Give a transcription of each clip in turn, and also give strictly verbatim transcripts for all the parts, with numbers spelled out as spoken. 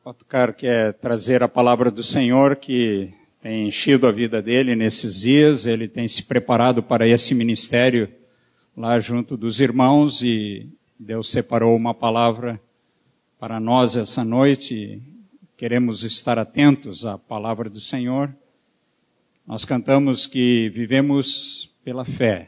Otcar quer trazer a palavra do Senhor que tem enchido a vida dele nesses dias. Ele tem se preparado para esse ministério lá junto dos irmãos e Deus separou uma palavra para nós essa noite. Queremos estar atentos à palavra do Senhor. Nós cantamos que vivemos pela fé.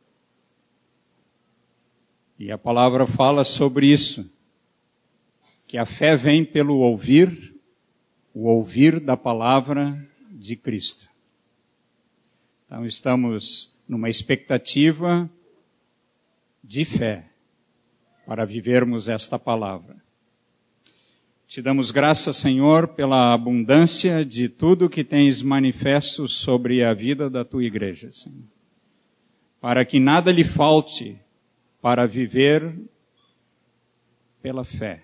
E a palavra fala sobre isso. Que a fé vem pelo ouvir, o ouvir da palavra de Cristo. Então estamos numa expectativa de fé para vivermos esta palavra. Te damos graças, Senhor, pela abundância de tudo que tens manifesto sobre a vida da tua igreja, Senhor. Para que nada lhe falte para viver pela fé.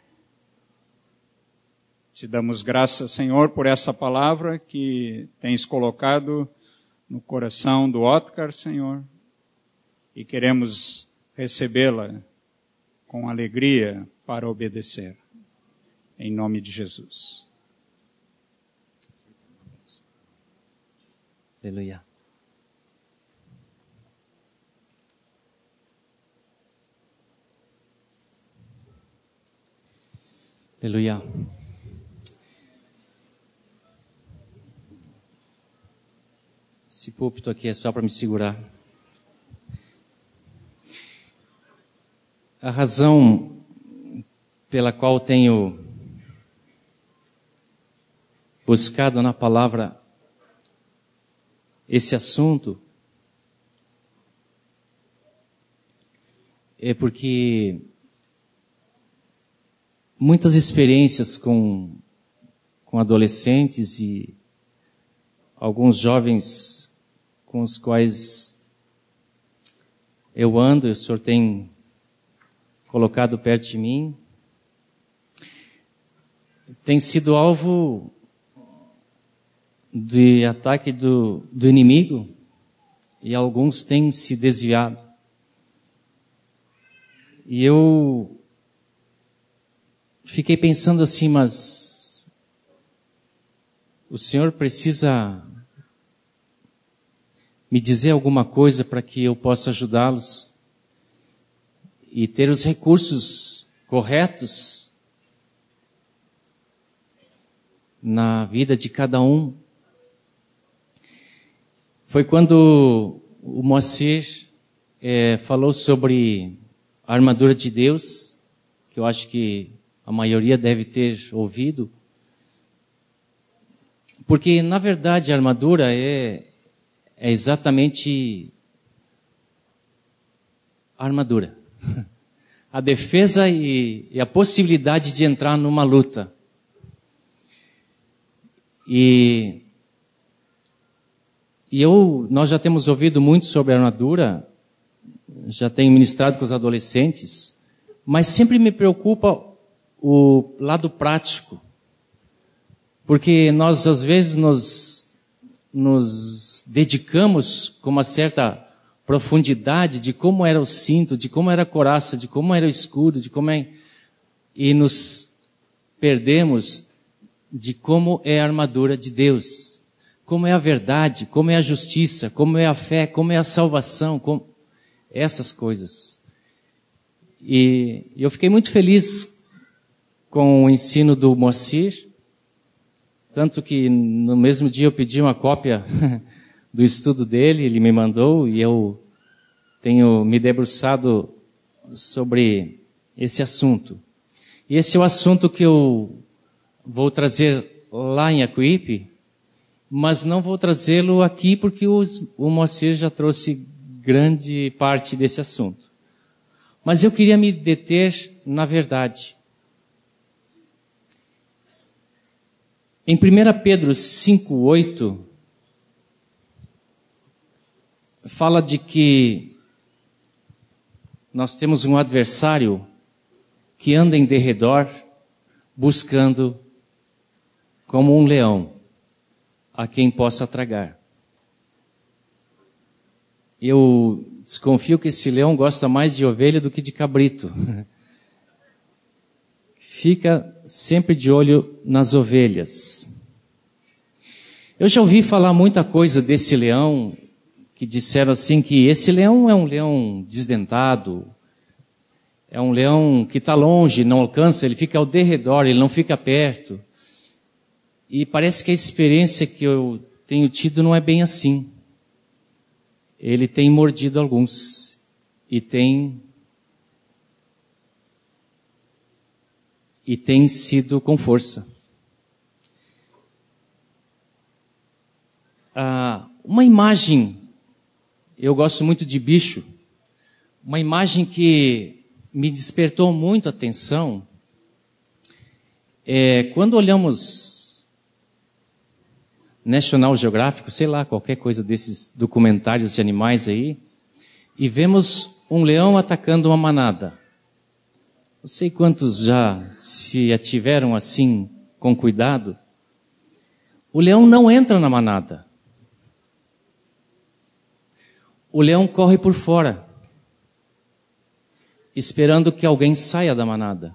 Te damos graças, Senhor, por essa palavra que tens colocado no coração do Otcar, Senhor, e queremos recebê-la com alegria para obedecer. Em nome de Jesus. Aleluia. Aleluia. Esse púlpito aqui é só para me segurar. A razão pela qual tenho buscado na palavra esse assunto é porque muitas experiências com, com adolescentes e alguns jovens com os quais eu ando, o Senhor tem colocado perto de mim, tem sido alvo de ataque do, do inimigo e alguns têm se desviado. E eu fiquei pensando assim, mas o Senhor precisa me dizer alguma coisa para que eu possa ajudá-los e ter os recursos corretos na vida de cada um. Foi quando o Moacir é, falou sobre a armadura de Deus, que eu acho que a maioria deve ter ouvido, porque na verdade a armadura é É exatamente a armadura. A defesa e, e a possibilidade de entrar numa luta. E, e eu, nós já temos ouvido muito sobre a armadura, já tenho ministrado com os adolescentes, mas sempre me preocupa o lado prático. Porque nós às vezes nos nos dedicamos com uma certa profundidade de como era o cinto, de como era a couraça, de como era o escudo, de como é, e nos perdemos de como é a armadura de Deus, como é a verdade, como é a justiça, como é a fé, como é a salvação, como essas coisas. E eu fiquei muito feliz com o ensino do Moacir, tanto que no mesmo dia eu pedi uma cópia do estudo dele, ele me mandou e eu tenho me debruçado sobre esse assunto. E esse é o assunto que eu vou trazer lá em Acuípe, mas não vou trazê-lo aqui porque os, o Moacir já trouxe grande parte desse assunto. Mas eu queria me deter na verdade. Em primeira Pedro cinco, oito, fala de que nós temos um adversário que anda em derredor, buscando como um leão a quem possa tragar. Eu desconfio que esse leão gosta mais de ovelha do que de cabrito. fica sempre de olho nas ovelhas. Eu já ouvi falar muita coisa desse leão, que disseram assim que esse leão é um leão desdentado, é um leão que está longe, não alcança, ele fica ao derredor, ele não fica perto. E parece que a experiência que eu tenho tido não é bem assim. Ele tem mordido alguns e tem e tem sido com força. Ah, uma imagem, eu gosto muito de bicho, uma imagem que me despertou muito a atenção é quando olhamos National Geographic, sei lá, qualquer coisa desses documentários de animais aí, e vemos um leão atacando uma manada. Não sei quantos já se ativeram assim, com cuidado. O leão não entra na manada. O leão corre por fora, esperando que alguém saia da manada.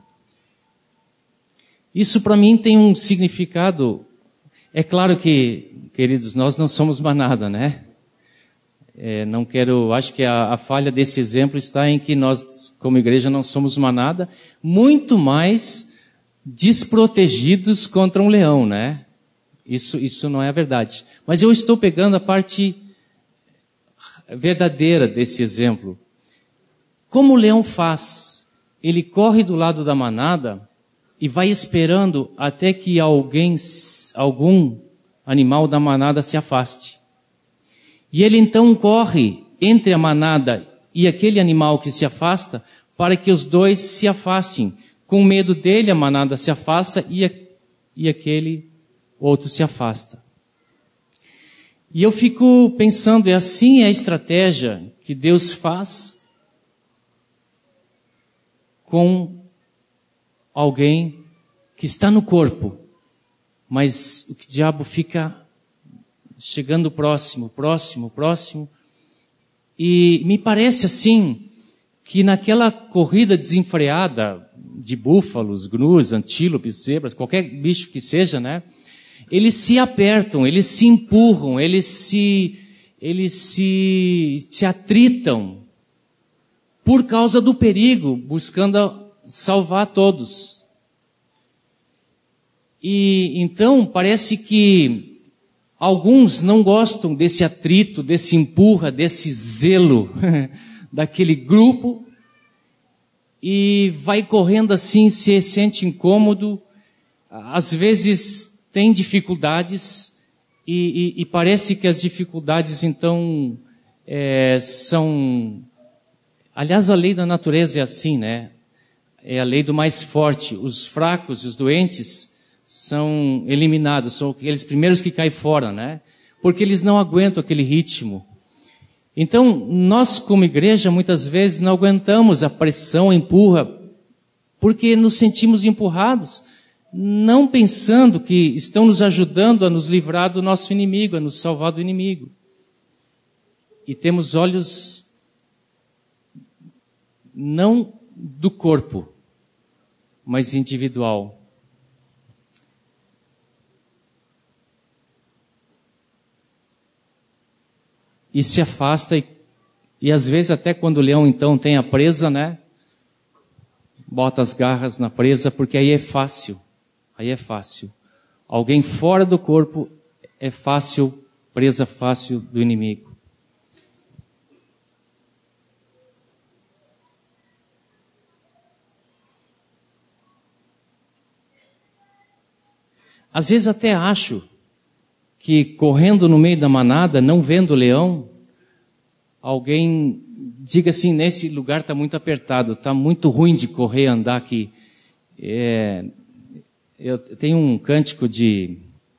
Isso para mim tem um significado. É claro que, queridos, nós não somos manada, né? É, não quero, acho que a, a falha desse exemplo está em que nós, como igreja, não somos manada, muito mais desprotegidos contra um leão, né? Isso, isso não é a verdade. Mas eu estou pegando a parte verdadeira desse exemplo. Como o leão faz? Ele corre do lado da manada e vai esperando até que alguém, algum animal da manada se afaste. E ele então corre entre a manada e aquele animal que se afasta para que os dois se afastem. Com medo dele, a manada se afasta e, a, e aquele outro se afasta. E eu fico pensando, é assim a estratégia que Deus faz com alguém que está no corpo, mas o diabo fica chegando próximo, próximo, próximo, e me parece assim, que naquela corrida desenfreada de búfalos, gnus, antílopes, zebras, qualquer bicho que seja, né? Eles se apertam, eles se empurram, eles se, eles se, se atritam por causa do perigo, buscando salvar todos. E então parece que alguns não gostam desse atrito, desse empurra, desse zelo daquele grupo e vai correndo assim, se sente incômodo, às vezes tem dificuldades e, e, e parece que as dificuldades então é, são... Aliás, a lei da natureza é assim, né? É a lei do mais forte. Os fracos e os doentes são eliminados, são aqueles primeiros que caem fora, né? Porque eles não aguentam aquele ritmo. Então, nós como igreja, muitas vezes não aguentamos a pressão, empurra, porque nos sentimos empurrados, não pensando que estão nos ajudando a nos livrar do nosso inimigo, a nos salvar do inimigo. E temos olhos não do corpo, mas individual. E se afasta, e, e às vezes até quando o leão então tem a presa, né? Bota as garras na presa, porque aí é fácil. Aí é fácil. Alguém fora do corpo é fácil, presa fácil do inimigo. Às vezes até acho que correndo no meio da manada, não vendo o leão, alguém diga assim, nesse lugar está muito apertado, está muito ruim de correr, andar aqui. É, eu tenho um cântico de,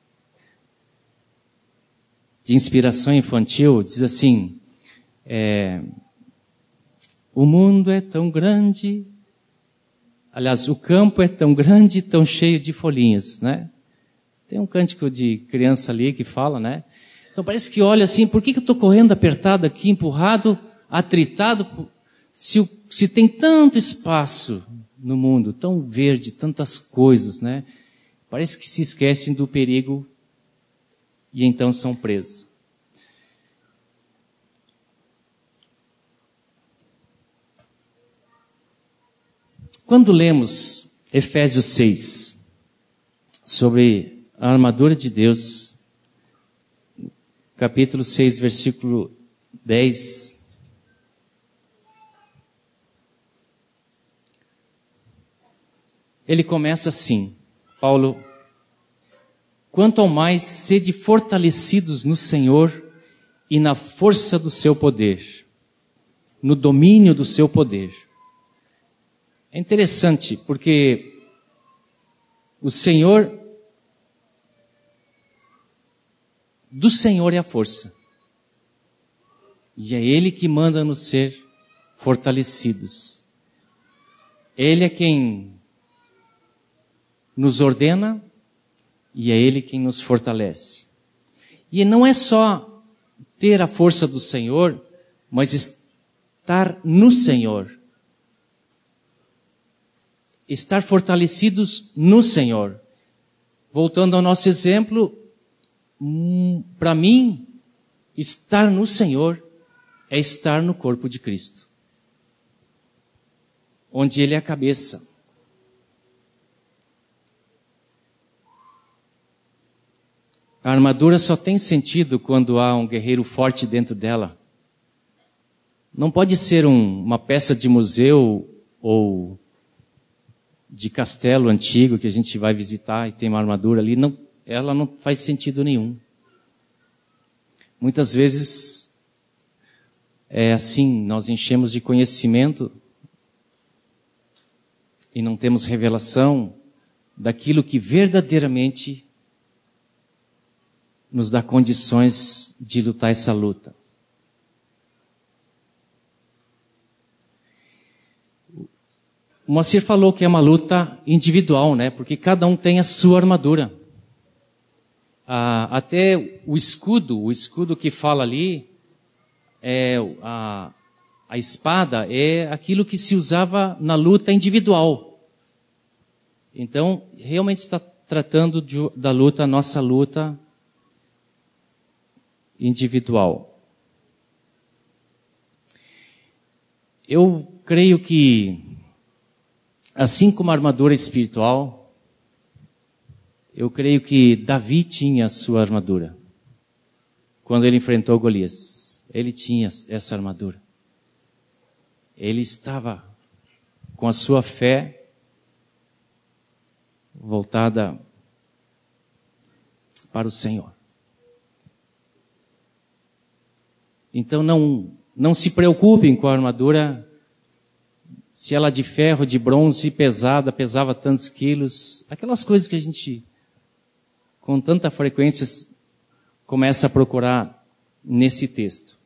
de inspiração infantil, diz assim, é, o mundo é tão grande, aliás, o campo é tão grande e tão cheio de folhinhas, né? Tem um cântico de criança ali que fala, né? Então parece que olha assim, por que, que eu estou correndo apertado aqui, empurrado, atritado, se, o, se tem tanto espaço no mundo, tão verde, tantas coisas, né? Parece que se esquecem do perigo e então são presos. Quando lemos Efésios seis, sobre a armadura de Deus, capítulo seis, versículo dez, ele começa assim, Paulo: quanto ao mais, sede fortalecidos no Senhor e na força do seu poder, no domínio do seu poder. É interessante, porque o Senhor, do Senhor é a força. E é Ele que manda nos ser fortalecidos. Ele é quem nos ordena e é Ele quem nos fortalece. E não é só ter a força do Senhor, mas estar no Senhor. Estar fortalecidos no Senhor. Voltando ao nosso exemplo, para mim, estar no Senhor é estar no corpo de Cristo, onde Ele é a cabeça. A armadura só tem sentido quando há um guerreiro forte dentro dela. Não pode ser um, uma peça de museu ou de castelo antigo que a gente vai visitar e tem uma armadura ali. Não, ela não faz sentido nenhum. Muitas vezes é assim, nós enchemos de conhecimento e não temos revelação daquilo que verdadeiramente nos dá condições de lutar essa luta. O Moacir falou que é uma luta individual, né? Porque cada um tem a sua armadura. Ah, até o escudo, o escudo que fala ali, é a, a espada é aquilo que se usava na luta individual. Então, realmente está tratando de, da luta, a nossa luta individual. Eu creio que, assim como a armadura espiritual, eu creio que Davi tinha a sua armadura. Quando ele enfrentou Golias, ele tinha essa armadura. Ele estava com a sua fé voltada para o Senhor. Então não, não se preocupem com a armadura, se ela é de ferro, de bronze, pesada, pesava tantos quilos, aquelas coisas que a gente, com tanta frequência, começa a procurar nesse texto.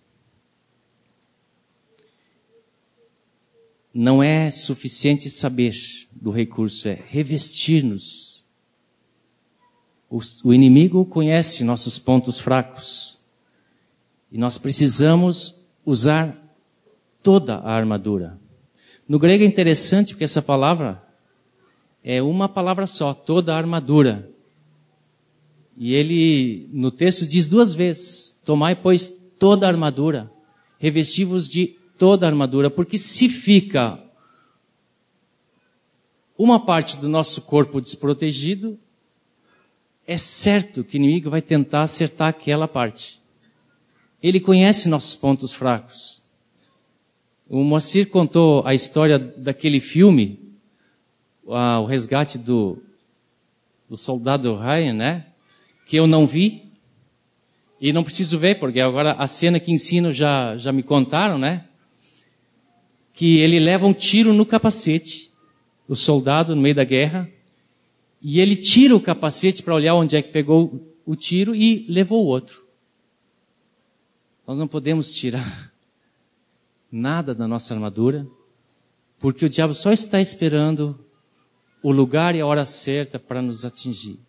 Não é suficiente saber do recurso, é revestir-nos. O, o inimigo conhece nossos pontos fracos. E nós precisamos usar toda a armadura. No grego é interessante porque essa palavra é uma palavra só, toda a armadura. E ele, no texto, diz duas vezes: tomai, pois, toda a armadura, revesti-vos de toda a armadura, porque se fica uma parte do nosso corpo desprotegido, é certo que o inimigo vai tentar acertar aquela parte. Ele conhece nossos pontos fracos. O Moacir contou a história daquele filme, ah, o resgate do, do soldado Ryan, né? Que eu não vi. E não preciso ver, porque agora a cena que ensino já, já me contaram, né? Que ele leva um tiro no capacete, o soldado no meio da guerra, e ele tira o capacete para olhar onde é que pegou o tiro e levou o outro. Nós não podemos tirar nada da nossa armadura, porque o diabo só está esperando o lugar e a hora certa para nos atingir.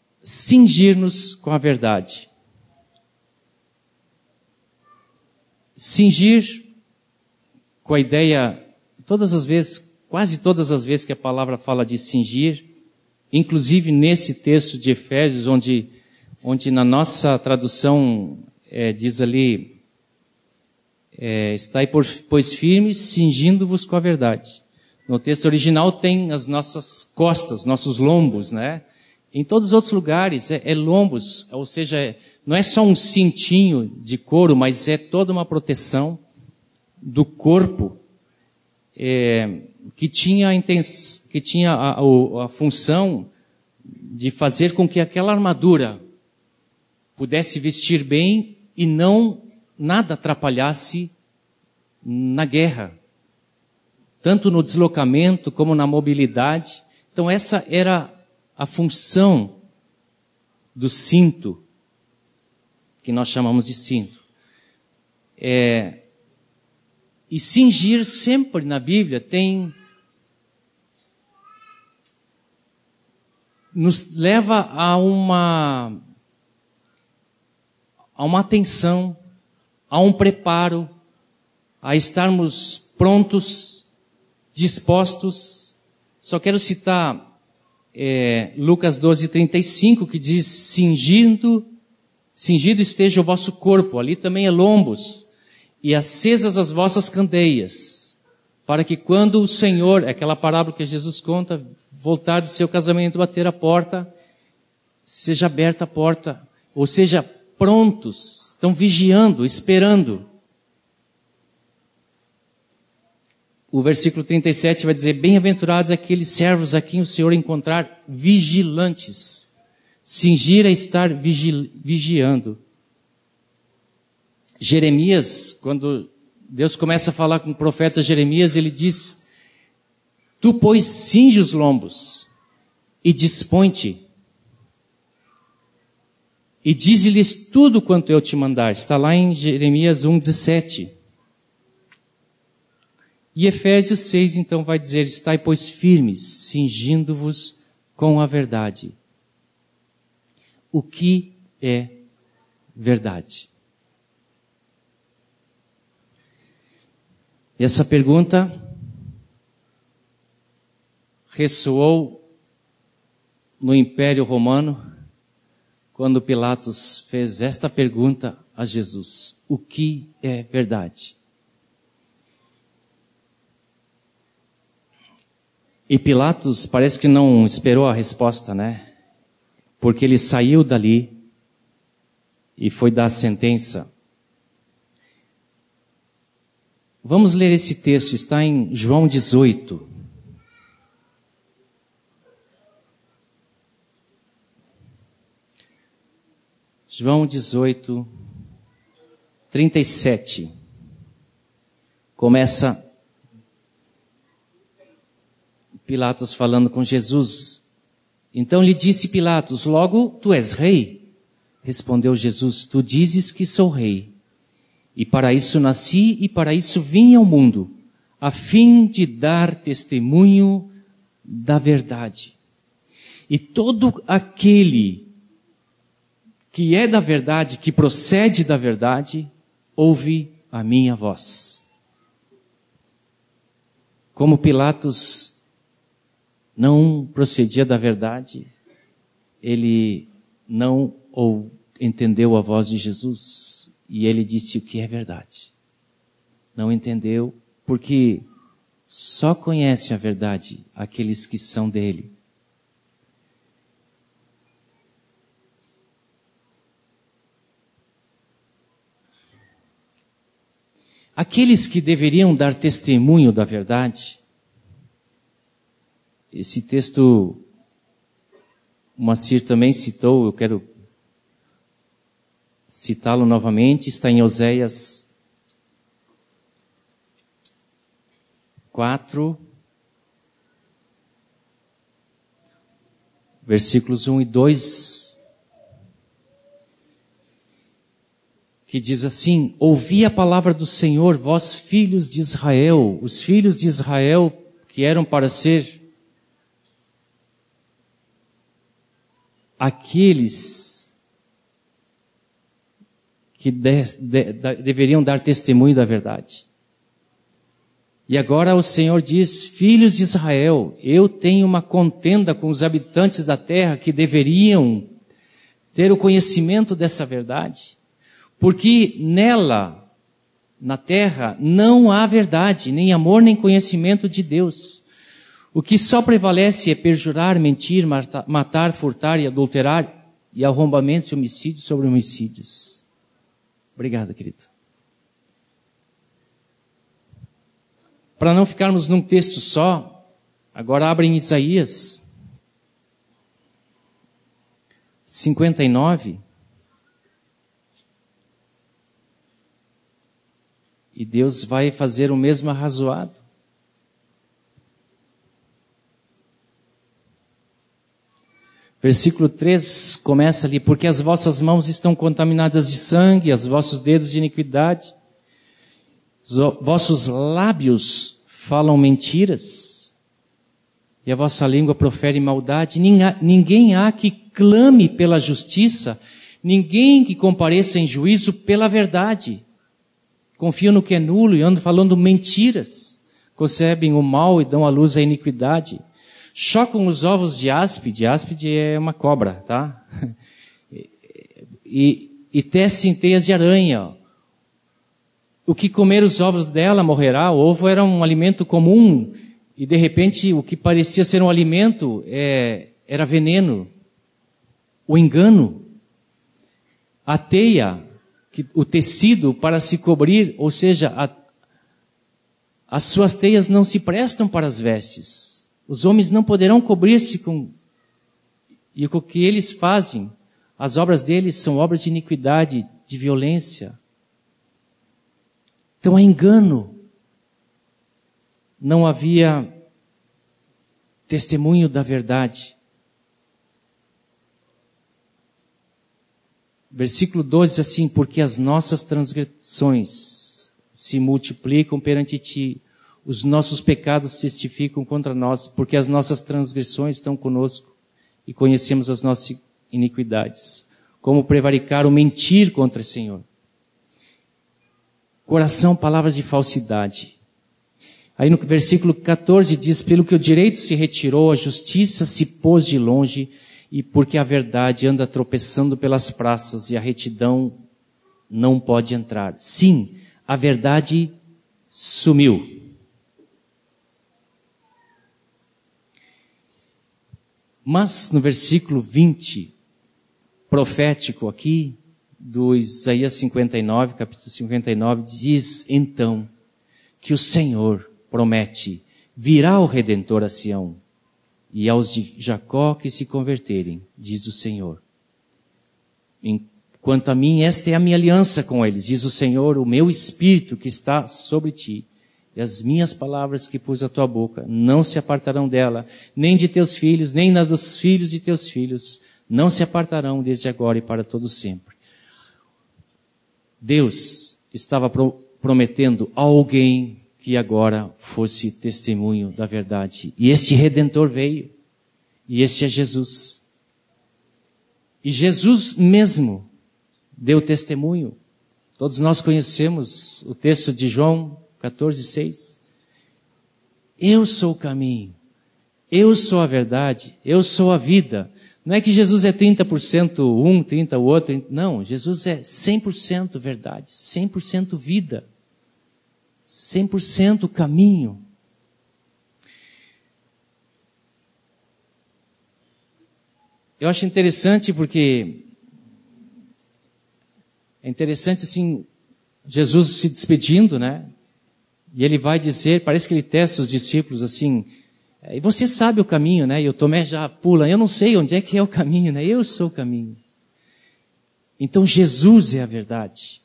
Cingir-nos com a verdade. Cingir, com a ideia, todas as vezes, quase todas as vezes que a palavra fala de cingir, inclusive nesse texto de Efésios, onde, onde na nossa tradução é, diz ali, é, estai pois firmes, cingindo-vos com a verdade. No texto original tem as nossas costas, nossos lombos, né? Em todos os outros lugares é, é lombos, ou seja, é, não é só um cintinho de couro, mas é toda uma proteção do corpo é, que tinha, a, intens, que tinha a, a, a função de fazer com que aquela armadura pudesse vestir bem e não nada atrapalhasse na guerra, tanto no deslocamento como na mobilidade. Então essa era a função do cinto, que nós chamamos de cinto. É, e cingir sempre na Bíblia tem, nos leva a uma, a uma atenção, a um preparo, a estarmos prontos, dispostos. Só quero citar é, Lucas doze, trinta e cinco, que diz, cingindo, cingido esteja o vosso corpo, ali também é lombos, e acesas as vossas candeias, para que quando o Senhor, é aquela parábola que Jesus conta, voltar do seu casamento, bater a porta, seja aberta a porta, ou seja, prontos, estão vigiando, esperando. O versículo trinta e sete vai dizer, bem-aventurados aqueles servos a quem o Senhor encontrar vigilantes. Cingir é estar vigi- vigiando. Jeremias, quando Deus começa a falar com o profeta Jeremias, ele diz, tu, pois, cinge os lombos e dispõe-te. E dize-lhes tudo quanto eu te mandar. Está lá em Jeremias um, dezessete. E Efésios seis, então, vai dizer, estai, pois, firmes, cingindo-vos com a verdade. O que é verdade? Essa pergunta ressoou no Império Romano, quando Pilatos fez esta pergunta a Jesus. O que é verdade? E Pilatos parece que não esperou a resposta, né? Porque ele saiu dali e foi dar a sentença. Vamos ler esse texto, está em João dezoito. João dezoito, trinta e sete. Começa Pilatos falando com Jesus. Então lhe disse Pilatos, logo tu és rei? Respondeu Jesus, tu dizes que sou rei. E para isso nasci e para isso vim ao mundo, a fim de dar testemunho da verdade. E todo aquele que é da verdade, que procede da verdade, ouve a minha voz. Como Pilatos não procedia da verdade, ele não ou, entendeu a voz de Jesus e ele disse o que é verdade. Não entendeu porque só conhece a verdade aqueles que são dele. Aqueles que deveriam dar testemunho da verdade. Esse texto, o Macir também citou, eu quero citá-lo novamente, está em Oséias quatro, versículos um e dois, que diz assim, ouvi a palavra do Senhor, vós filhos de Israel, os filhos de Israel que eram para ser aqueles que de, de, de, deveriam dar testemunho da verdade. E agora o Senhor diz, filhos de Israel, eu tenho uma contenda com os habitantes da terra que deveriam ter o conhecimento dessa verdade, porque nela, na terra, não há verdade, nem amor, nem conhecimento de Deus. O que só prevalece é perjurar, mentir, matar, furtar e adulterar, e arrombamentos e homicídios sobre homicídios. Obrigado, querido. Para não ficarmos num texto só, agora abrem Isaías cinquenta e nove. E Deus vai fazer o mesmo arrazoado. Versículo três começa ali, porque as vossas mãos estão contaminadas de sangue, os vossos dedos de iniquidade, os vossos lábios falam mentiras, e a vossa língua profere maldade. Ninguém há que clame pela justiça, ninguém que compareça em juízo pela verdade. Confiam no que é nulo e andam falando mentiras, concebem o mal e dão à luz a iniquidade. Chocam os ovos de áspide, áspide é uma cobra, tá? E, e tecem teias de aranha. O que comer os ovos dela morrerá. O ovo era um alimento comum e de repente o que parecia ser um alimento é, era veneno. O engano. A teia, que, o tecido para se cobrir, ou seja, a, as suas teias não se prestam para as vestes. Os homens não poderão cobrir-se com... E o que eles fazem, as obras deles são obras de iniquidade, de violência. Então há engano. Não havia testemunho da verdade. Versículo doze diz assim, porque as nossas transgressões se multiplicam perante ti, os nossos pecados testificam contra nós, porque as nossas transgressões estão conosco e conhecemos as nossas iniquidades. Como prevaricar ou mentir contra o Senhor. Coração, palavras de falsidade. Aí no versículo catorze diz, pelo que o direito se retirou, a justiça se pôs de longe, e porque a verdade anda tropeçando pelas praças e a retidão não pode entrar. Sim, a verdade sumiu. Mas no versículo vinte, profético aqui, do Isaías cinquenta e nove, capítulo cinquenta e nove, diz então que o Senhor promete, virá o Redentor a Sião, e aos de Jacó que se converterem, diz o Senhor. Quanto a mim, esta é a minha aliança com eles, diz o Senhor, o meu Espírito que está sobre ti, e as minhas palavras que pus à tua boca não se apartarão dela, nem de teus filhos, nem na dos filhos de teus filhos, não se apartarão desde agora e para todo sempre. Deus estava pro- prometendo a alguém que agora fosse testemunho da verdade. E este Redentor veio, e este é Jesus. E Jesus mesmo deu testemunho. Todos nós conhecemos o texto de João catorze, seis. Eu sou o caminho, eu sou a verdade, eu sou a vida. Não é que Jesus é trinta por cento um, trinta por cento o outro. Não, Jesus é cem por cento verdade, cem por cento vida, cem por cento caminho. Eu acho interessante porque é interessante assim, Jesus se despedindo, né? E ele vai dizer, parece que ele testa os discípulos assim, e você sabe o caminho, né? E o Tomé já pula, eu não sei onde é que é o caminho, né? Eu sou o caminho. Então Jesus é a verdade.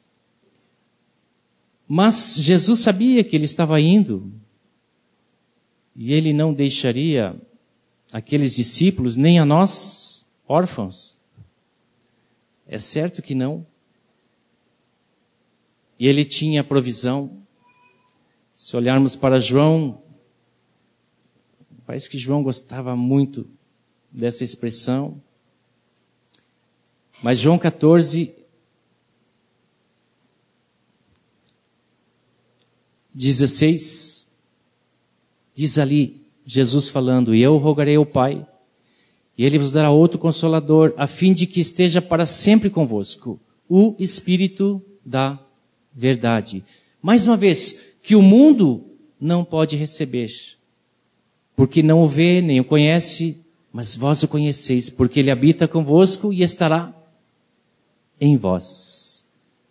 Mas Jesus sabia que ele estava indo, e ele não deixaria aqueles discípulos, nem a nós, órfãos. É certo que não. E ele tinha provisão. Se olharmos para João, parece que João gostava muito dessa expressão. Mas João catorze, dezesseis, diz ali, Jesus falando, e eu rogarei ao Pai, e Ele vos dará outro Consolador, a fim de que esteja para sempre convosco, o Espírito da verdade. Mais uma vez, que o mundo não pode receber, porque não o vê, nem o conhece, mas vós o conheceis, porque Ele habita convosco e estará em vós.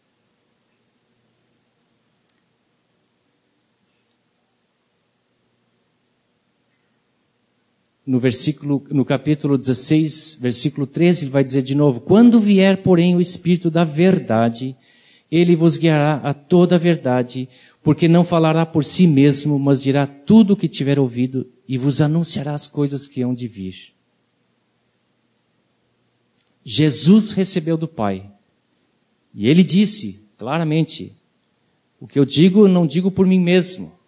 No versículo, no capítulo dezesseis, versículo treze, ele vai dizer de novo, quando vier, porém, o Espírito da verdade, Ele vos guiará a toda a verdade, porque não falará por si mesmo, mas dirá tudo o que tiver ouvido e vos anunciará as coisas que hão de vir. Jesus recebeu do Pai. E Ele disse, claramente, o que eu digo, não digo por mim mesmo.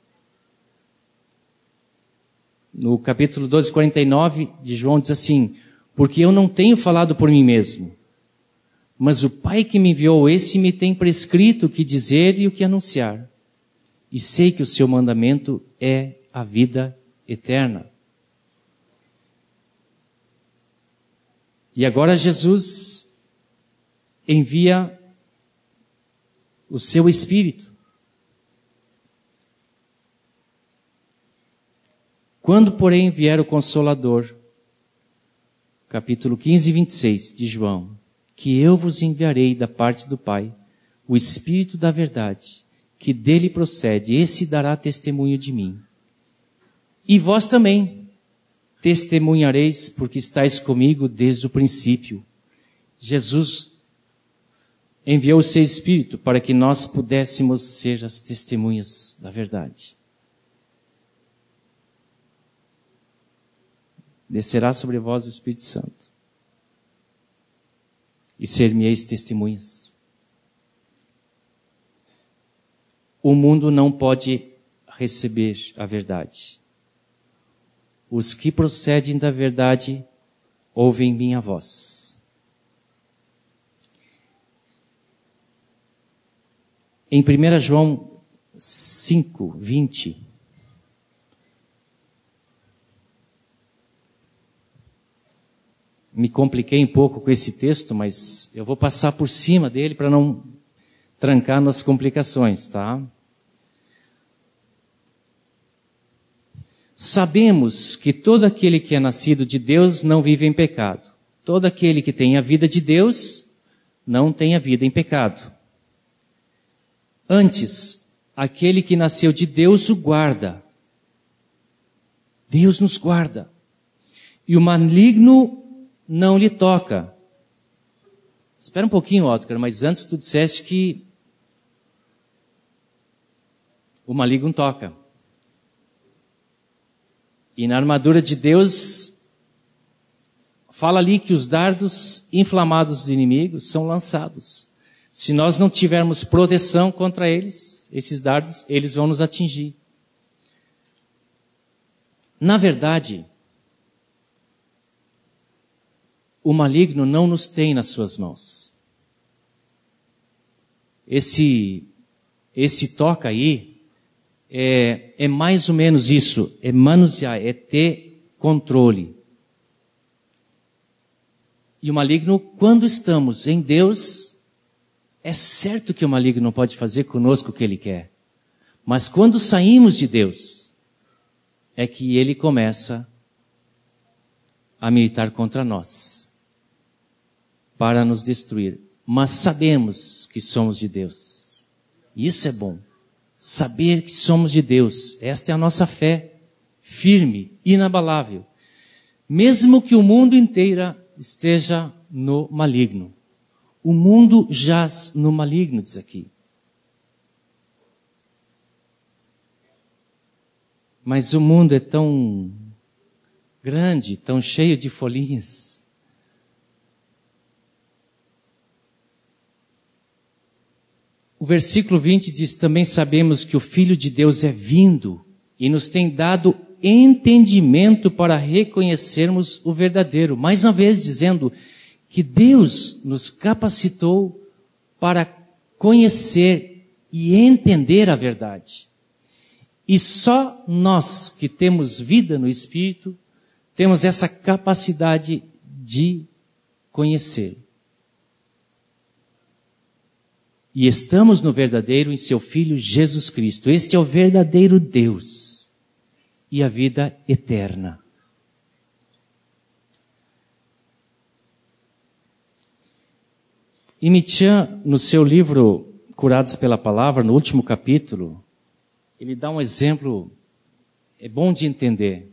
No capítulo doze, quarenta e nove de João diz assim, porque eu não tenho falado por mim mesmo, mas o Pai que me enviou, esse me tem prescrito o que dizer e o que anunciar. E sei que o seu mandamento é a vida eterna. E agora Jesus envia o seu Espírito. Quando, porém, vier o Consolador, capítulo quinze, vinte e seis de João, que eu vos enviarei da parte do Pai, o Espírito da verdade, que dele procede, esse dará testemunho de mim. E vós também testemunhareis, porque estáis comigo desde o princípio. Jesus enviou o seu Espírito para que nós pudéssemos ser as testemunhas da verdade. Descerá sobre vós o Espírito Santo e ser-me-eis testemunhas. O mundo não pode receber a verdade. Os que procedem da verdade ouvem minha voz. Em primeira João cinco, vinte, me compliquei um pouco com esse texto, mas eu vou passar por cima dele para não trancar nas complicações, tá? Sabemos que todo aquele que é nascido de Deus não vive em pecado. Todo aquele que tem a vida de Deus não tem a vida em pecado. Antes, aquele que nasceu de Deus o guarda. Deus nos guarda. E o maligno não lhe toca. Espera um pouquinho, Otcar, mas antes tu disseste que o maligno toca. E na armadura de Deus, fala ali que os dardos inflamados do inimigo são lançados. Se nós não tivermos proteção contra eles, esses dardos, eles vão nos atingir. Na verdade, o maligno não nos tem nas suas mãos. Esse, esse toca aí é, é mais ou menos isso, é manusear, é ter controle. E o maligno, quando estamos em Deus, é certo que o maligno não pode fazer conosco o que ele quer. Mas quando saímos de Deus, é que ele começa a militar contra nós, para nos destruir. Mas sabemos que somos de Deus. Isso é bom. Saber que somos de Deus. Esta é a nossa fé, firme, inabalável. Mesmo que o mundo inteiro esteja no maligno. O mundo jaz no maligno, diz aqui. Mas o mundo é tão grande, tão cheio de folhinhas. O versículo vinte diz, também sabemos que o Filho de Deus é vindo e nos tem dado entendimento para reconhecermos o verdadeiro. Mais uma vez dizendo que Deus nos capacitou para conhecer e entender a verdade. E só nós que temos vida no Espírito, temos essa capacidade de conhecer. E estamos no verdadeiro em seu Filho Jesus Cristo. Este é o verdadeiro Deus e a vida eterna. E Michan, no seu livro Curados pela Palavra, no último capítulo, ele dá um exemplo, é bom de entender.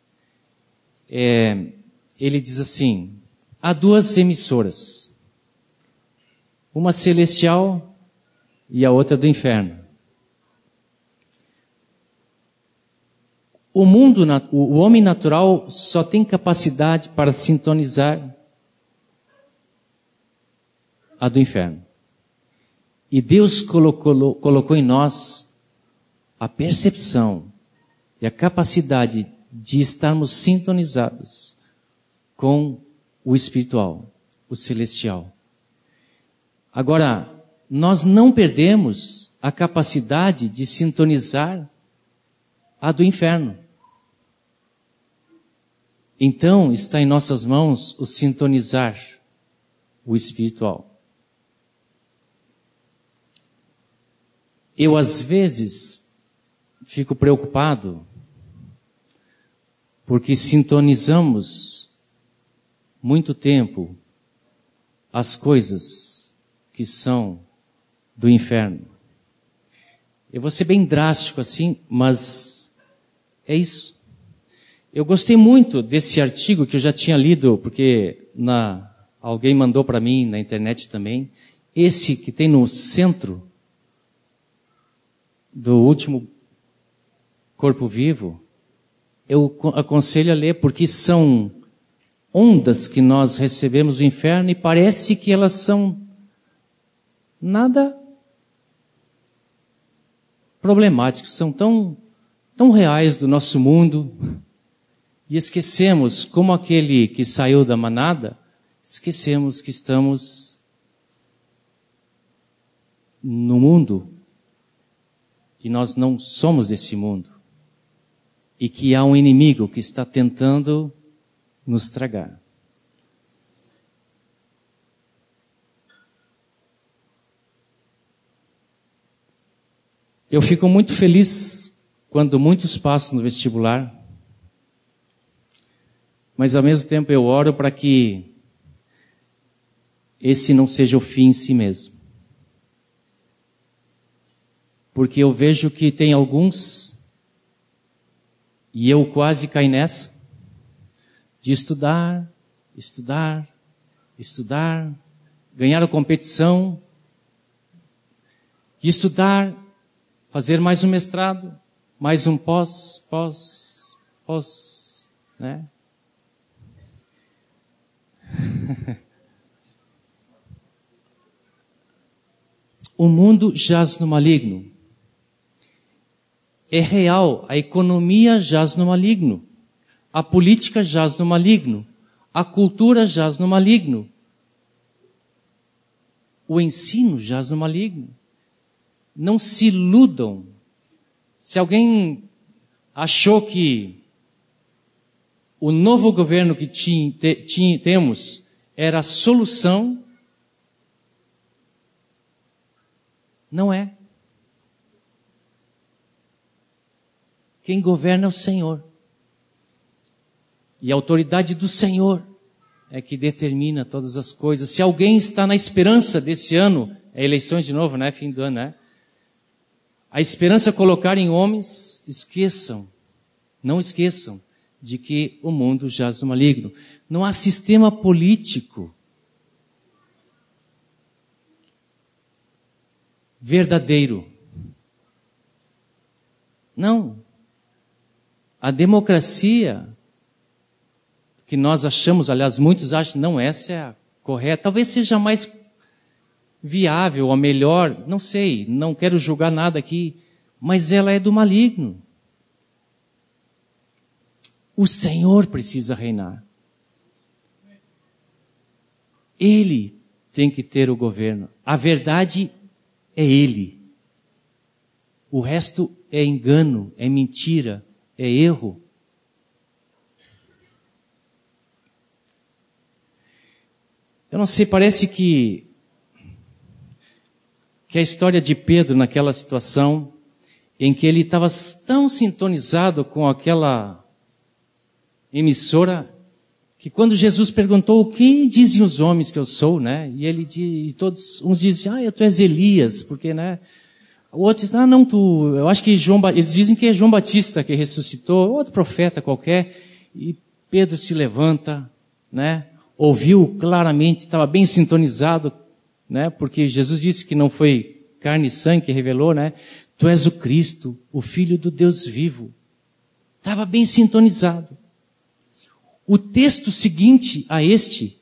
É, ele diz assim, há duas emissoras, uma celestial e a outra do inferno. O mundo, o homem natural só tem capacidade para sintonizar a do inferno. E Deus colocou, colocou em nós a percepção e a capacidade de estarmos sintonizados com o espiritual, o celestial. Agora, nós não perdemos a capacidade de sintonizar a do inferno. Então, está em nossas mãos o sintonizar o espiritual. Eu, às vezes, fico preocupado porque sintonizamos muito tempo as coisas que são do inferno. Eu vou ser bem drástico assim, mas é isso. Eu gostei muito desse artigo que eu já tinha lido, porque na, alguém mandou para mim na internet também. Esse que tem no centro do último Corpo Vivo, eu aconselho a ler, porque são ondas que nós recebemos do inferno e parece que elas são nada problemáticas, são tão, tão reais do nosso mundo. E esquecemos, como aquele que saiu da manada, esquecemos que estamos no mundo e nós não somos desse mundo. E que há um inimigo que está tentando nos tragar. Eu fico muito feliz quando muitos passam no vestibular, mas ao mesmo tempo eu oro para que esse não seja o fim em si mesmo. Porque eu vejo que tem alguns, e eu quase caí nessa, de estudar, estudar, estudar, ganhar a competição, e estudar, fazer mais um mestrado, mais um pós, pós, pós, né? O mundo jaz no maligno. É real, a economia jaz no maligno. A política jaz no maligno. A cultura jaz no maligno. O ensino jaz no maligno. Não se iludam. Se alguém achou que o novo governo que tinha, tinha, temos era a solução, não é. Quem governa é o Senhor. E a autoridade do Senhor é que determina todas as coisas. Se alguém está na esperança desse ano, é eleições de novo, né? Fim do ano, né? A esperança colocar em homens, esqueçam, não esqueçam de que o mundo jaz no maligno. Não há sistema político verdadeiro. Não. A democracia que nós achamos, aliás, muitos acham, não, essa é a correta, talvez seja a mais viável, a melhor, não sei, não quero julgar nada aqui, mas ela é do maligno. O Senhor precisa reinar. Ele tem que ter o governo. A verdade é Ele. O resto é engano, é mentira, é erro. Eu não sei, parece que, que a história de Pedro naquela situação em que ele estava tão sintonizado com aquela emissora que quando Jesus perguntou o que dizem os homens que eu sou, né? E ele e todos uns dizem, ah, tu és Elias, porque, né? O outro diz, ah, não, tu, eu acho que João, eles dizem que é João Batista que ressuscitou, outro profeta qualquer. E Pedro se levanta, né? Ouviu claramente, estava bem sintonizado, né? Porque Jesus disse que não foi carne e sangue que revelou, né? Tu és o Cristo, o Filho do Deus vivo. Estava bem sintonizado. O texto seguinte a este,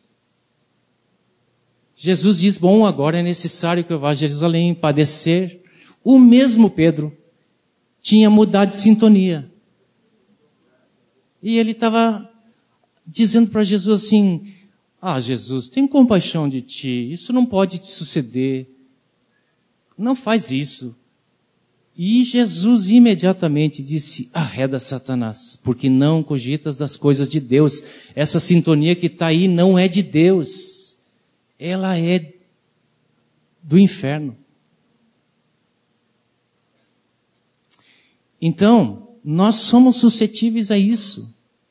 Jesus diz, bom, agora é necessário que eu vá a Jerusalém padecer. O mesmo Pedro tinha mudado de sintonia. E ele estava dizendo para Jesus assim, ah, Jesus, tem compaixão de ti, isso não pode te suceder. Não faz isso. E Jesus imediatamente disse, arreda Satanás, porque não cogitas das coisas de Deus. Essa sintonia que está aí não é de Deus. Ela é do inferno. Então, nós somos suscetíveis a isso.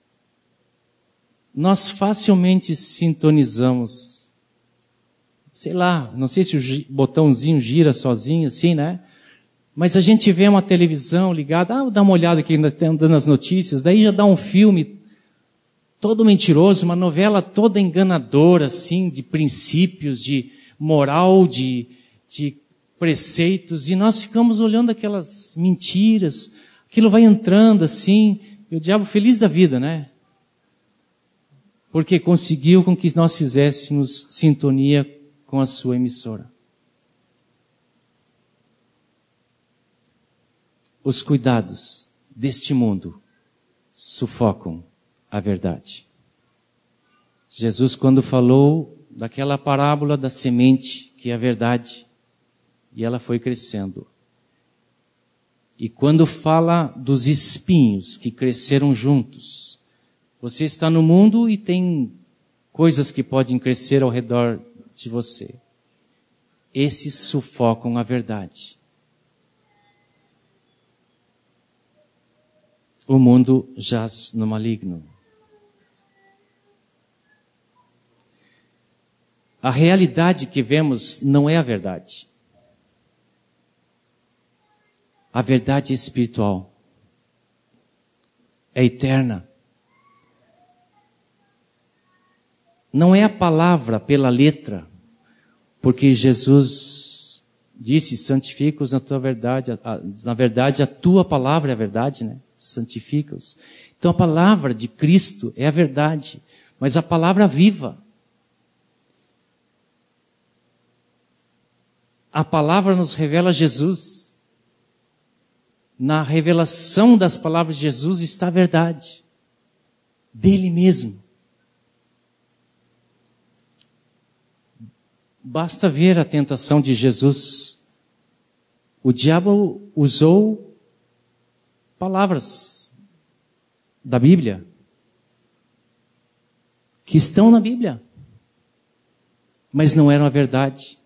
Nós facilmente sintonizamos. Sei lá, não sei se o botãozinho gira sozinho, assim, né? Mas a gente vê uma televisão ligada, ah, dá uma olhada aqui, ainda está dando as notícias, daí já dá um filme todo mentiroso, uma novela toda enganadora, assim, de princípios, de moral, de, de preceitos, e nós ficamos olhando aquelas mentiras, aquilo vai entrando assim, e o diabo feliz da vida, né? Porque conseguiu com que nós fizéssemos sintonia com a sua emissora. Os cuidados deste mundo sufocam a verdade. Jesus, quando falou daquela parábola da semente, que é a verdade, e ela foi crescendo. E quando fala dos espinhos que cresceram juntos, você está no mundo e tem coisas que podem crescer ao redor de você. Esses sufocam a verdade. O mundo jaz no maligno. A realidade que vemos não é a verdade. A verdade é espiritual. É eterna. Não é a palavra pela letra, porque Jesus disse, santifica-os na tua verdade. Na verdade, a tua palavra é a verdade, né? Santifica-os. Então a palavra de Cristo é a verdade, mas a palavra viva. A palavra nos revela Jesus. Na revelação das palavras de Jesus está a verdade. Dele mesmo. Basta ver a tentação de Jesus. O diabo usou palavras da Bíblia, que estão na Bíblia, mas não eram a verdade.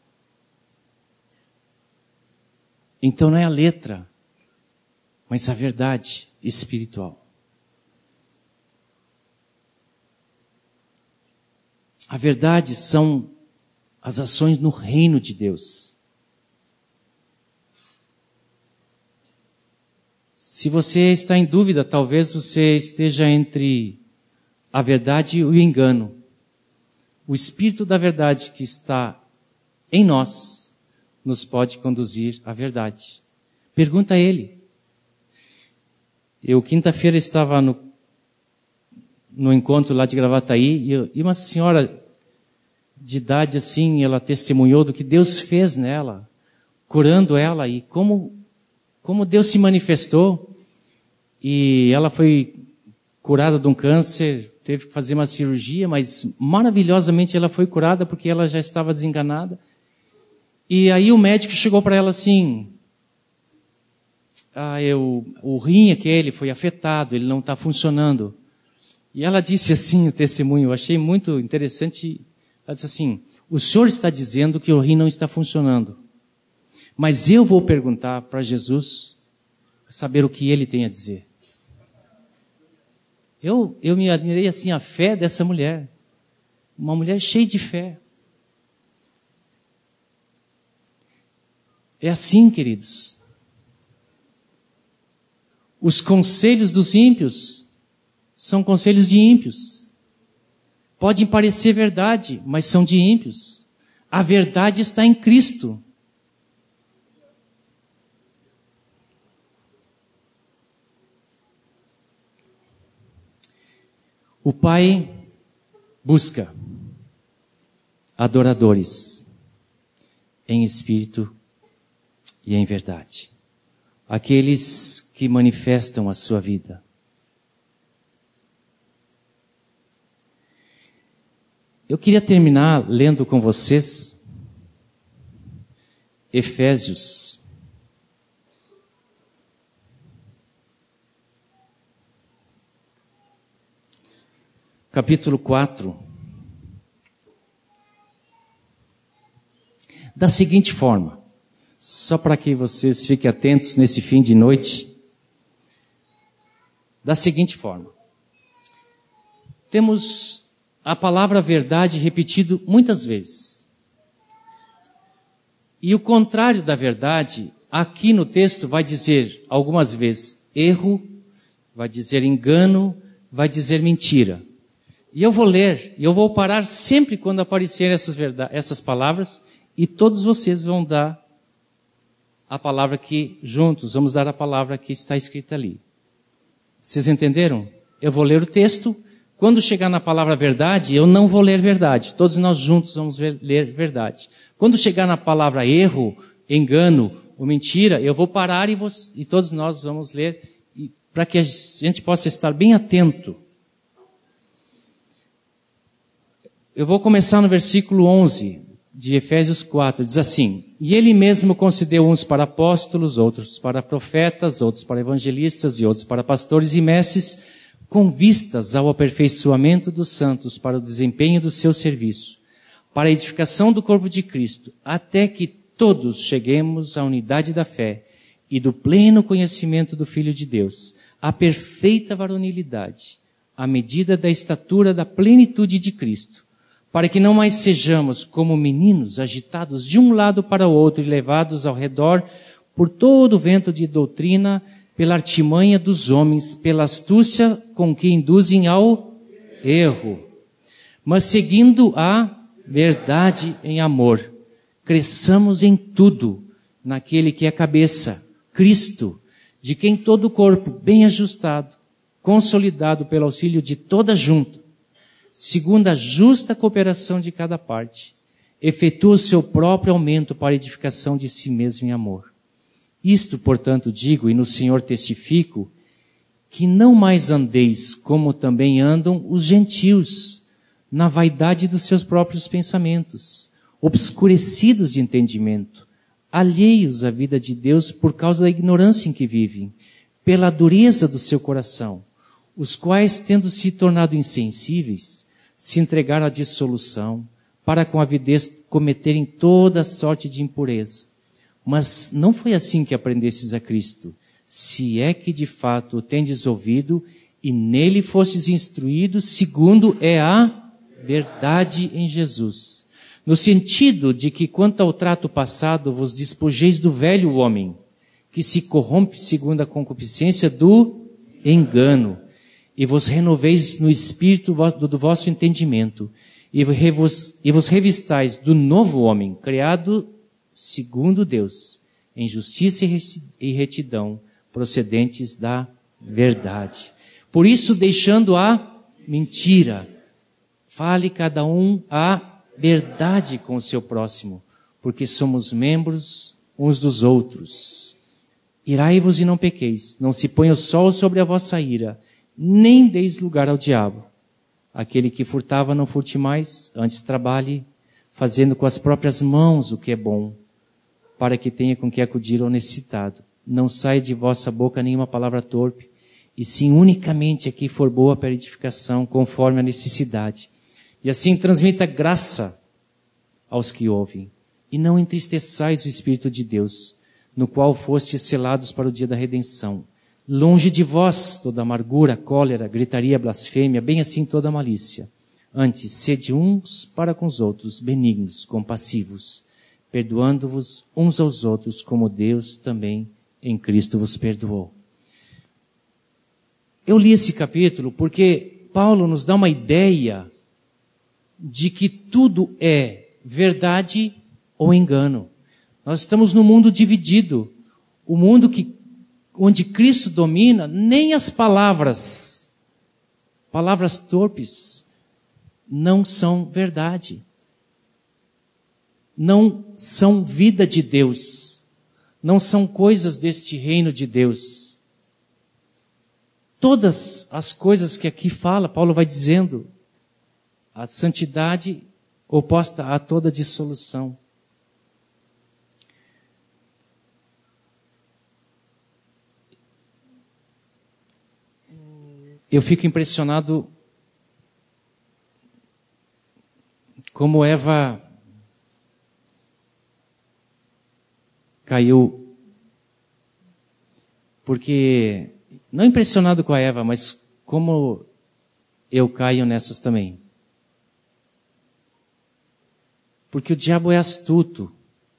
Então não é a letra, mas a verdade espiritual. A verdade são as ações no reino de Deus. Se você está em dúvida, talvez você esteja entre a verdade e o engano. O Espírito da verdade que está em nós nos pode conduzir à verdade. Pergunta a Ele. Eu, quinta-feira, estava no, no encontro lá de Gravataí e, e uma senhora de idade assim, ela testemunhou do que Deus fez nela, curando ela e como, como Deus se manifestou. E ela foi curada de um câncer, teve que fazer uma cirurgia, mas maravilhosamente ela foi curada porque ela já estava desenganada. E aí o médico chegou para ela assim, ah, eu, o rim aquele foi afetado, ele não está funcionando. E ela disse assim, o testemunho, eu achei muito interessante. Ela disse assim, o senhor está dizendo que o rim não está funcionando. Mas eu vou perguntar para Jesus, saber o que ele tem a dizer. Eu, eu me admirei assim, a fé dessa mulher. Uma mulher cheia de fé. É assim, queridos. Os conselhos dos ímpios são conselhos de ímpios. Podem parecer verdade, mas são de ímpios. A verdade está em Cristo. O Pai busca adoradores em espírito e em verdade. Aqueles que manifestam a sua vida. Eu queria terminar lendo com vocês Efésios. Capítulo quatro. Da seguinte forma, só para que vocês fiquem atentos nesse fim de noite. Da seguinte forma. Temos a palavra verdade repetido muitas vezes. E o contrário da verdade, aqui no texto vai dizer algumas vezes erro, vai dizer engano, vai dizer mentira. E eu vou ler, e eu vou parar sempre quando aparecerem essas, verdade, essas palavras, e todos vocês vão dar a palavra que, juntos, vamos dar a palavra que está escrita ali. Vocês entenderam? Eu vou ler o texto, quando chegar na palavra verdade, eu não vou ler verdade, todos nós juntos vamos ver, ler verdade. Quando chegar na palavra erro, engano ou mentira, eu vou parar e, vou, e todos nós vamos ler, para que a gente possa estar bem atento. Eu vou começar no versículo onze de Efésios quatro, diz assim, e ele mesmo concedeu uns para apóstolos, outros para profetas, outros para evangelistas e outros para pastores e mestres, com vistas ao aperfeiçoamento dos santos para o desempenho do seu serviço, para a edificação do corpo de Cristo, até que todos cheguemos à unidade da fé e do pleno conhecimento do Filho de Deus, à perfeita varonilidade, à medida da estatura da plenitude de Cristo, para que não mais sejamos como meninos agitados de um lado para o outro e levados ao redor por todo o vento de doutrina, pela artimanha dos homens, pela astúcia com que induzem ao erro. Mas seguindo a verdade em amor, cresçamos em tudo naquele que é a cabeça, Cristo, de quem todo o corpo, bem ajustado, consolidado pelo auxílio de toda junta, segundo a justa cooperação de cada parte, efetua o seu próprio aumento para a edificação de si mesmo em amor. Isto, portanto, digo, e no Senhor testifico, que não mais andeis como também andam os gentios, na vaidade dos seus próprios pensamentos, obscurecidos de entendimento, alheios à vida de Deus por causa da ignorância em que vivem, pela dureza do seu coração, os quais, tendo se tornado insensíveis, se entregaram à dissolução, para com avidez cometerem toda sorte de impureza. Mas não foi assim que aprendestes a Cristo, se é que de fato o tendes ouvido e nele fostes instruídos, segundo é a verdade em Jesus. No sentido de que quanto ao trato passado vos despojeis do velho homem, que se corrompe segundo a concupiscência do engano, e vos renoveis no espírito do vosso entendimento, e vos, e vos revistais do novo homem, criado segundo Deus, em justiça e retidão, procedentes da verdade. Por isso, deixando a mentira, fale cada um a verdade com o seu próximo, porque somos membros uns dos outros. Irai-vos e não pequeis, não se ponha o sol sobre a vossa ira, nem deis lugar ao diabo. Aquele que furtava não furte mais, antes trabalhe, fazendo com as próprias mãos o que é bom, para que tenha com que acudir ao necessitado. não saia de vossa boca nenhuma palavra torpe, e sim unicamente a que for boa para edificação, conforme a necessidade. E assim transmita graça aos que ouvem. E não entristeçais o Espírito de Deus, no qual fostes selados para o dia da redenção. Longe de vós toda amargura, cólera, gritaria, blasfêmia, bem assim toda malícia. Antes, sede uns para com os outros, benignos, compassivos, perdoando-vos uns aos outros, como Deus também em Cristo vos perdoou. Eu li esse capítulo porque Paulo nos dá uma ideia de que tudo é verdade ou engano. Nós estamos num mundo dividido. O mundo que, onde Cristo domina, nem as palavras, palavras torpes, não são verdade. Não são vida de Deus. Não são coisas deste reino de Deus. Todas as coisas que aqui fala, Paulo vai dizendo, a santidade oposta a toda dissolução. Eu fico impressionado como Eva caiu, porque, não impressionado com a Eva, mas como eu caio nessas também. Porque o diabo é astuto.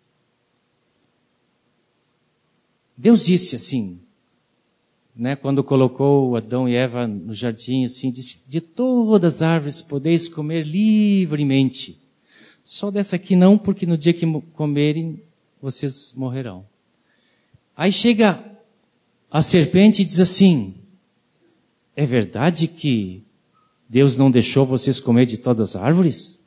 Deus disse assim, né, quando colocou Adão e Eva no jardim, assim, disse, de todas as árvores podeis comer livremente. Só dessa aqui não, porque no dia que comerem, vocês morrerão. Aí chega a serpente e diz assim, é verdade que Deus não deixou vocês comer de todas as árvores?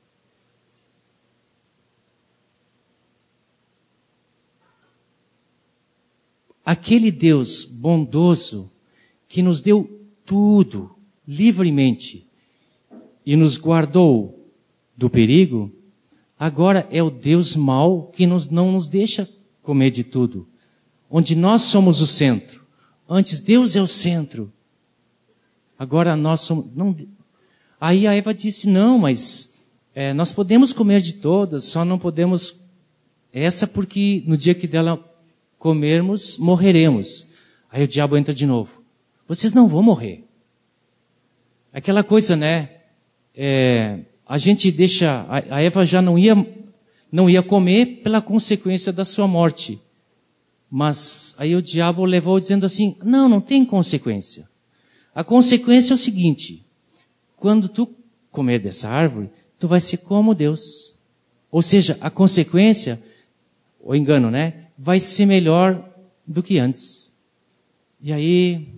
Aquele Deus bondoso que nos deu tudo livremente e nos guardou do perigo, agora é o Deus mau que nos, não nos deixa comer de tudo. Onde nós somos o centro. Antes Deus é o centro. Agora nós somos... Não, aí a Eva disse, não, mas é, nós podemos comer de todas, só não podemos... Essa porque no dia que dela comermos, morreremos. Aí o diabo entra de novo. Vocês não vão morrer. Aquela coisa, né? É, a gente deixa... A, a Eva já não ia, não ia comer pela consequência da sua morte. Mas aí o diabo levou dizendo assim, não, não tem consequência. A consequência é o seguinte, quando tu comer dessa árvore, tu vai ser como Deus. Ou seja, a consequência, o engano, né? Vai ser melhor do que antes. E aí,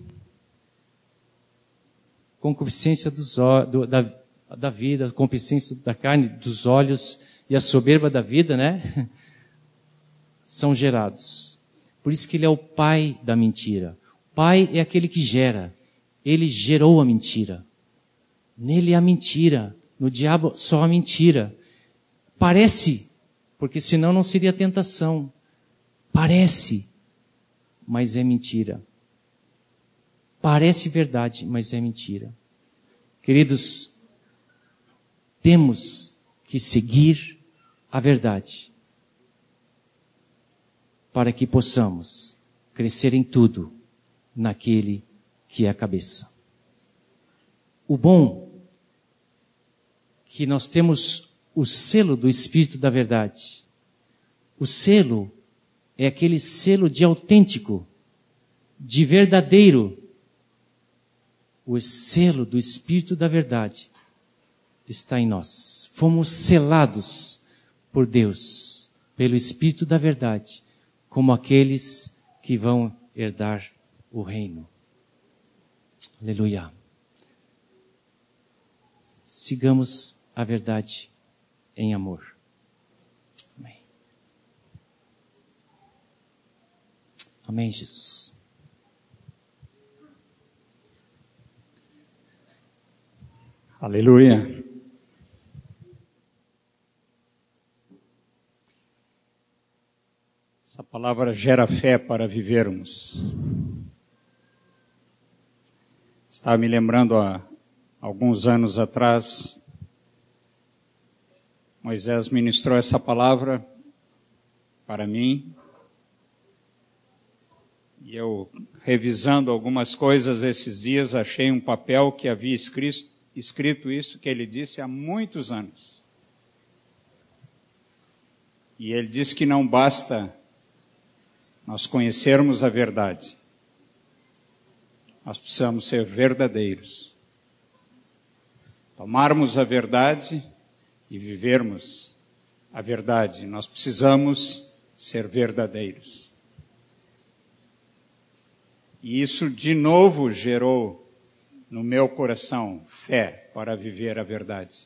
concupiscência dos, do, da, da vida, concupiscência da carne, dos olhos e a soberba da vida, né? São gerados. Por isso que ele é o pai da mentira. O pai é aquele que gera. Ele gerou a mentira. Nele a mentira. No diabo só a mentira. Parece, porque senão não seria tentação. Parece, mas é mentira. Parece verdade, mas é mentira. Queridos, temos que seguir a verdade para que possamos crescer em tudo naquele que é a cabeça. O bom que nós temos o selo do Espírito da verdade. O selo é aquele selo de autêntico, de verdadeiro. O selo do Espírito da verdade está em nós. Fomos selados por Deus, pelo Espírito da verdade, como aqueles que vão herdar o reino. Aleluia. Sigamos a verdade em amor. Amém. Amém, Jesus. Aleluia. Essa palavra gera fé para vivermos. Estava me lembrando há alguns anos atrás, Moisés ministrou essa palavra para mim, e eu, revisando algumas coisas esses dias, achei um papel que havia escrito, escrito isso que ele disse há muitos anos. E ele disse que não basta nós conhecermos a verdade, nós precisamos ser verdadeiros. Tomarmos a verdade e vivermos a verdade, nós precisamos ser verdadeiros. E isso de novo gerou no meu coração fé para viver a verdade.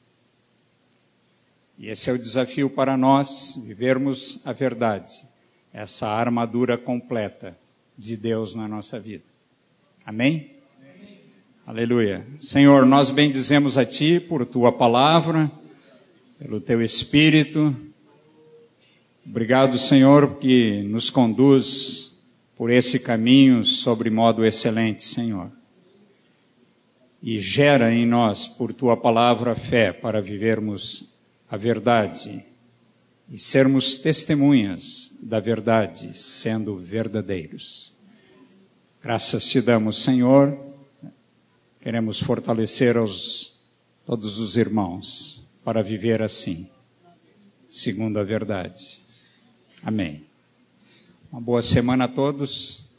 E esse é o desafio para nós, vivermos a verdade, essa armadura completa de Deus na nossa vida. Amém? Amém? Aleluia. Senhor, nós bendizemos a Ti por Tua palavra, pelo Teu Espírito. Obrigado, Senhor, que nos conduz por esse caminho sobre modo excelente, Senhor. E gera em nós, por Tua palavra, fé para vivermos a verdade e sermos testemunhas da verdade, sendo verdadeiros. Graças te damos, Senhor. Queremos fortalecer os, todos os irmãos para viver assim, segundo a verdade. Amém. Uma boa semana a todos.